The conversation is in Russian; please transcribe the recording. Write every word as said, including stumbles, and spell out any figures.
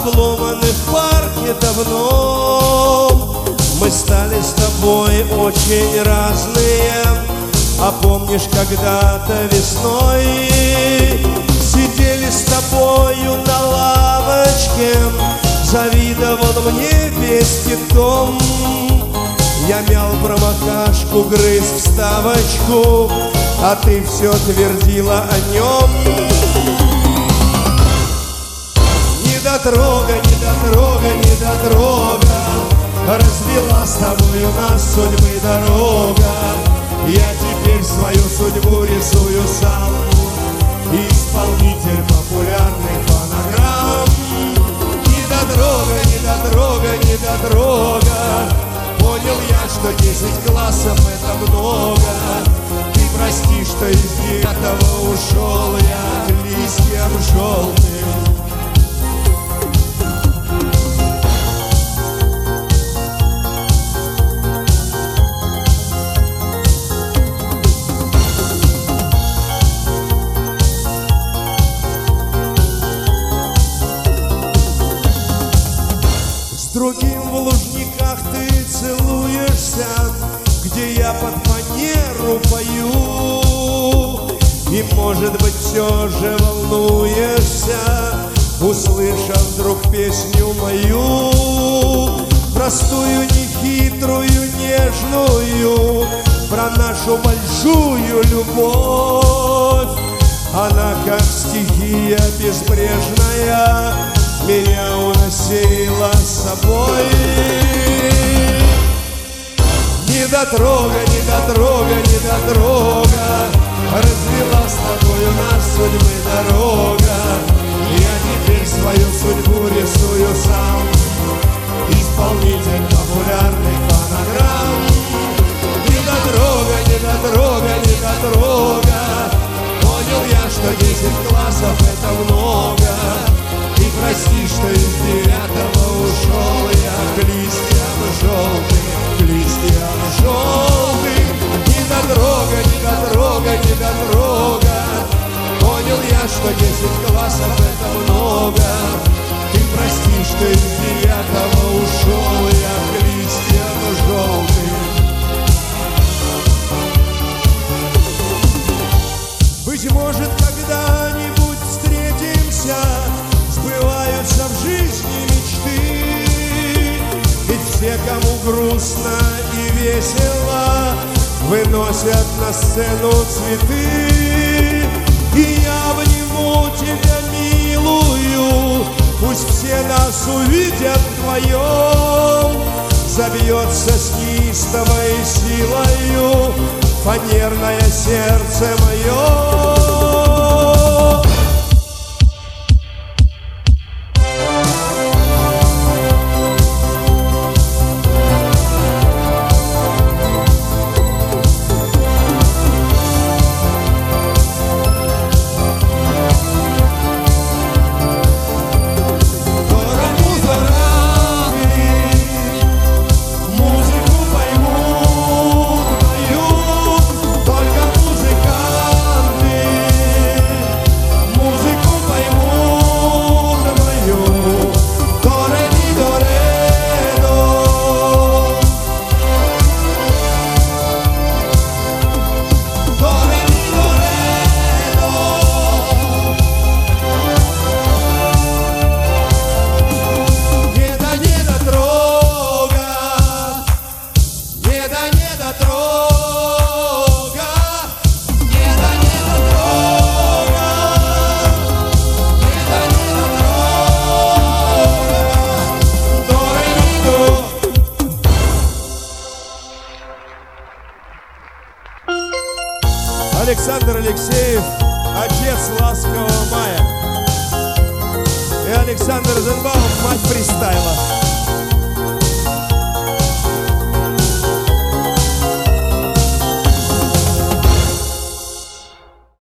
обломаны в парке давно. Мы стали с тобой очень разные. А помнишь, когда-то весной сидели с тобою на лавочке, завидовал мне весь детдом. Я мял промокашку, грыз вставочку, а ты все твердила о нем. Недотрога, недотрога, недотрога, развела с тобою нас судьбы дорога. Я теперь свою судьбу рисую сам, исполнитель популярных фонограмм. Недотрога, недотрога, недотрога, понял я, что десять классов это много. Ты прости, что из девятого ушел я к листьям желтым. С другим в Лужниках ты целуешься, где я под фанеру пою. И, может быть, все же волнуешься, услышав вдруг песню мою, простую, нехитрую, нежную, про нашу большую любовь. Она, как стихия безбрежная, меня уносила с собой. Недотрога, недотрога, недотрога, развела с тобою нас судьбы дорога. Я теперь свою судьбу рисую сам, исполнитель популярных фонограмм. Недотрога, недотрога, недотрога, понял я, что десять классов это много. И прости, что из девятого ушел я к листьям желтым, к листьям желтым. Недотрога, недотрога, недотрога, понял я, что десять классов это много. Ты прости, что из девятого ушел я к листьям желтым. Быть может, когда-нибудь встретимся, сбываются в жизни мечты. Ведь все, кому грустно и весело, выносят на сцену цветы. И я обниму тебя, милую, пусть все нас увидят вдвоем. Забьется с неистовой силою фанерное сердце мое. Александр Алексеев, отец «Ласкового мая». И Александр Розенбаум, мать фристайла.